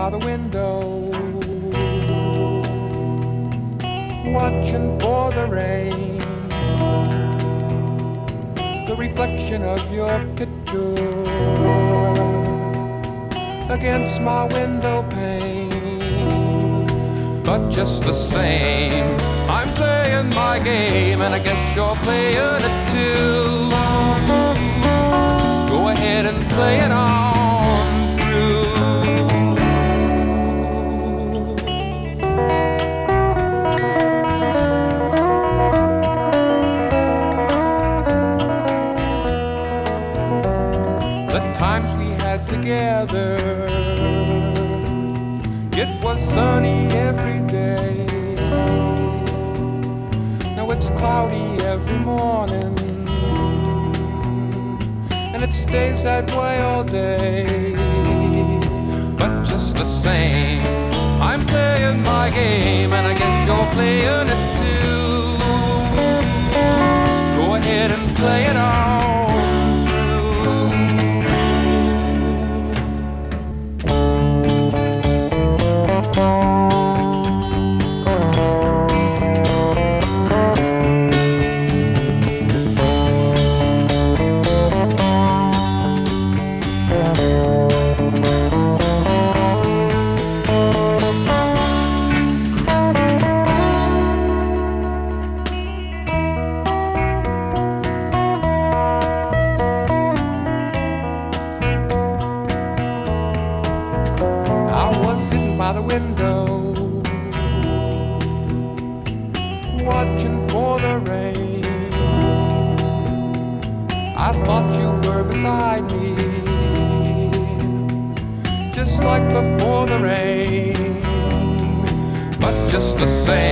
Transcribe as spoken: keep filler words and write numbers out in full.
by the window, watching for the rain, the reflection of your picture against my window pane. But just the same, I'm playing my game, and I guess you're playing it too. Go ahead and play it on through. The times we had together, it was sunny every day. Now it's cloudy every morning, and it stays that way all day. But just the same, I'm playing my game, and I guess you're playing it too. Go ahead and play it on. By the window, watching for the rain. I thought you were beside me, just like before the rain. But just the same,